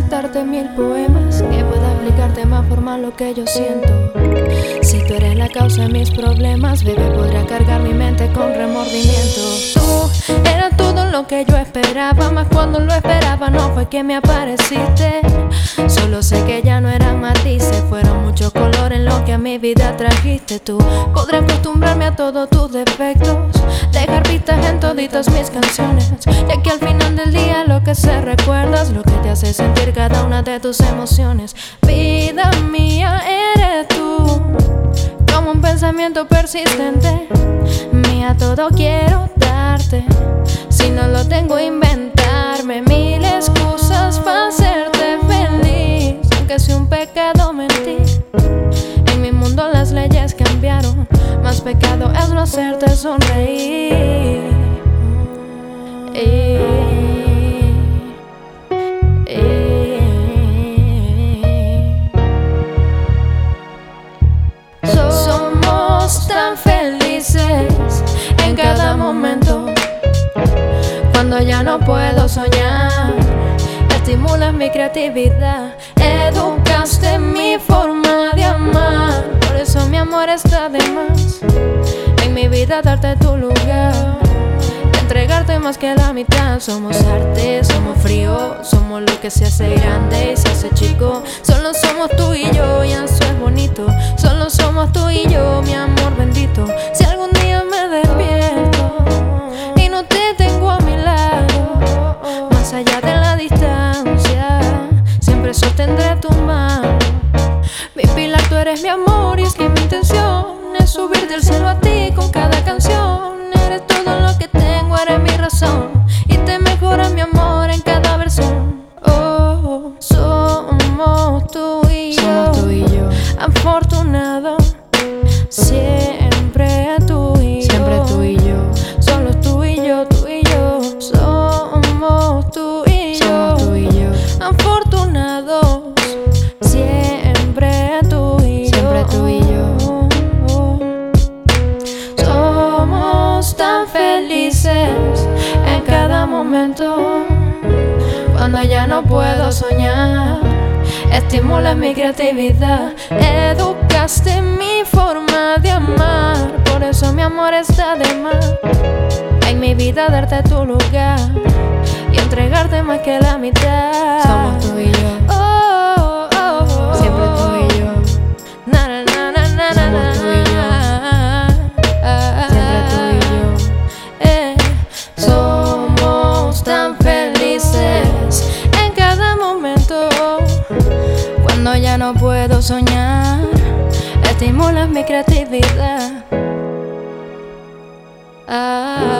recitarte 1000 poemas que pueda explicarte más formal lo que yo siento. Si tú eres la causa de mis problemas, bebé, podría cargar mi mente con remordimiento. Tú eras todo lo que yo esperaba, más cuando lo esperaba no fue que me apareciste. Solo sé que ya no eran matices, fueron muchos colores en lo que a mi vida trajiste tú. Podré acostumbrarme a todos tus defectos, dejar pistas en toditas mis canciones, ya que al final del día lo que se recuerda es lo que te hace sentir cada una de tus emociones. Vida mía eres tú, como un pensamiento persistente. Mía todo quiero darte, si no lo tengo inventarme mil excusas para hacerte feliz, aunque sea un pecado mentir. En mi mundo las leyes cambiaron, más pecado es no hacerte sonreír. Somos tan felices en cada momento. Cuando ya no puedo soñar, estimulas mi creatividad, educaste mi forma de amar. Por eso mi amor está de más, en mi vida darte tu lugar, entregarte más que la mitad. Somos arte, somos frío, somos lo que se hace grande y se hace chico. Solo somos tú y yo, y eso es bonito. Solo somos tú y yo, mi amor bendito. Si algún día me despierto y no te tengo a mi lado, más allá de la distancia, siempre sostendré tu mano. Mi pilar, tú eres mi amor, y es que mi intención es subir del cielo a ti con cada canción. Eres todo lo que tengo, eres mi razón, y te mejora mi amor en cada versión. Oh, somos tú y yo, afortunados, siempre tú y yo, siempre tú y yo, solo tú y yo, tú y yo. Somos tú y yo, afortunados, siempre tú y yo, siempre tú y yo. Somos tan felices en cada momento. Cuando ya no puedo soñar, estimulas mi creatividad, educaste mi forma de amar. Por eso mi amor está de más, en mi vida darte tu lugar y entregarte más que la mitad. Somos tú y yo, Oh, oh, oh, siempre tú y yo, na, na, na, na, na, na, somos tú y yo, siempre tú y yo. Somos tan felices en cada momento. Cuando ya no puedo soñar, estimulas mi creatividad.